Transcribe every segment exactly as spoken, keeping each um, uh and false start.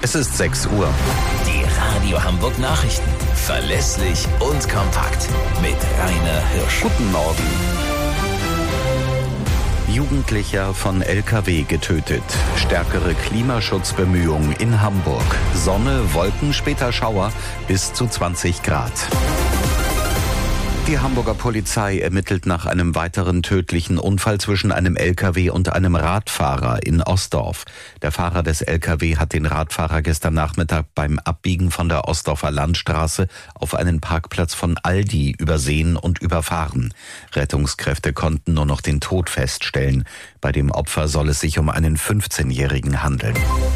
Es ist sechs Uhr. Die Radio Hamburg Nachrichten. Verlässlich und kompakt. Mit Rainer Hirsch. Guten Morgen. Jugendlicher von L K W getötet. Stärkere Klimaschutzbemühungen in Hamburg. Sonne, Wolken, später Schauer bis zu zwanzig Grad. Die Hamburger Polizei ermittelt nach einem weiteren tödlichen Unfall zwischen einem L K W und einem Radfahrer in Ostdorf. Der Fahrer des L K W hat den Radfahrer gestern Nachmittag beim Abbiegen von der Ostdorfer Landstraße auf einen Parkplatz von Aldi übersehen und überfahren. Rettungskräfte konnten nur noch den Tod feststellen. Bei dem Opfer soll es sich um einen fünfzehnjährigen handeln.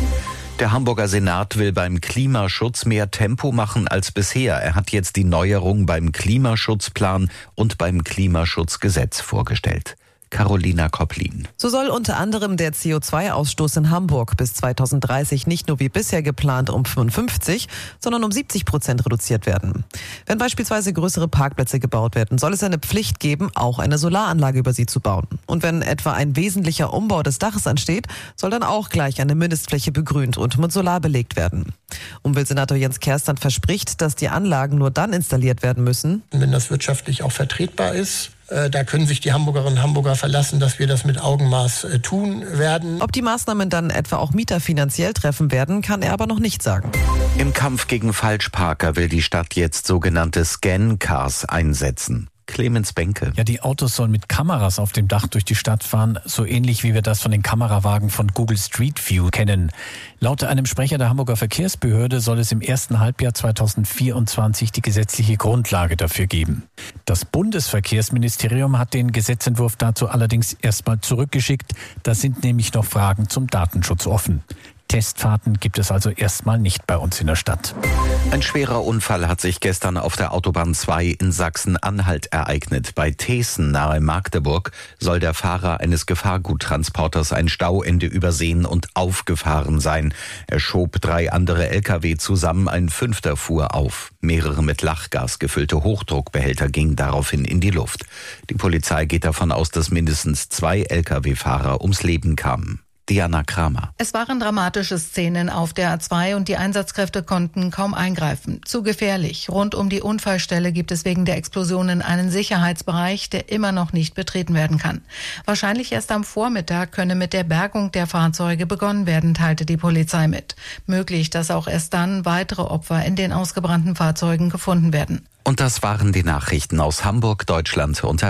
Der Hamburger Senat will beim Klimaschutz mehr Tempo machen als bisher. Er hat jetzt die Neuerung beim Klimaschutzplan und beim Klimaschutzgesetz vorgestellt. Carolina Kopplin. So soll unter anderem der C O zwei Ausstoß in Hamburg bis zweitausenddreißig nicht nur wie bisher geplant um fünfundfünfzig, sondern um siebzig Prozent reduziert werden. Wenn beispielsweise größere Parkplätze gebaut werden, soll es eine Pflicht geben, auch eine Solaranlage über sie zu bauen. Und wenn etwa ein wesentlicher Umbau des Daches ansteht, soll dann auch gleich eine Mindestfläche begrünt und mit Solar belegt werden. Umweltsenator Jens Kerstern verspricht, dass die Anlagen nur dann installiert werden müssen, wenn das wirtschaftlich auch vertretbar ist. Da können sich die Hamburgerinnen und Hamburger verlassen, dass wir das mit Augenmaß tun werden. Ob die Maßnahmen dann etwa auch Mieter finanziell treffen werden, kann er aber noch nicht sagen. Im Kampf gegen Falschparker will die Stadt jetzt sogenannte Scan-Cars einsetzen. Clemens Benke. Ja, die Autos sollen mit Kameras auf dem Dach durch die Stadt fahren, so ähnlich wie wir das von den Kamerawagen von Google Street View kennen. Laut einem Sprecher der Hamburger Verkehrsbehörde soll es im ersten Halbjahr zweitausendvierundzwanzig die gesetzliche Grundlage dafür geben. Das Bundesverkehrsministerium hat den Gesetzentwurf dazu allerdings erstmal zurückgeschickt. Da sind nämlich noch Fragen zum Datenschutz offen. Testfahrten gibt es also erstmal nicht bei uns in der Stadt. Ein schwerer Unfall hat sich gestern auf der Autobahn zwei in Sachsen-Anhalt ereignet. Bei Thesen nahe Magdeburg soll der Fahrer eines Gefahrguttransporters ein Stauende übersehen und aufgefahren sein. Er schob drei andere L K W zusammen, ein fünfter fuhr auf. Mehrere mit Lachgas gefüllte Hochdruckbehälter gingen daraufhin in die Luft. Die Polizei geht davon aus, dass mindestens zwei L K W-Fahrer ums Leben kamen. Diana Kramer. Es waren dramatische Szenen auf der A zwei und die Einsatzkräfte konnten kaum eingreifen. Zu gefährlich. Rund um die Unfallstelle gibt es wegen der Explosionen einen Sicherheitsbereich, der immer noch nicht betreten werden kann. Wahrscheinlich erst am Vormittag könne mit der Bergung der Fahrzeuge begonnen werden, teilte die Polizei mit. Möglich, dass auch erst dann weitere Opfer in den ausgebrannten Fahrzeugen gefunden werden. Und das waren die Nachrichten aus Hamburg, Deutschland und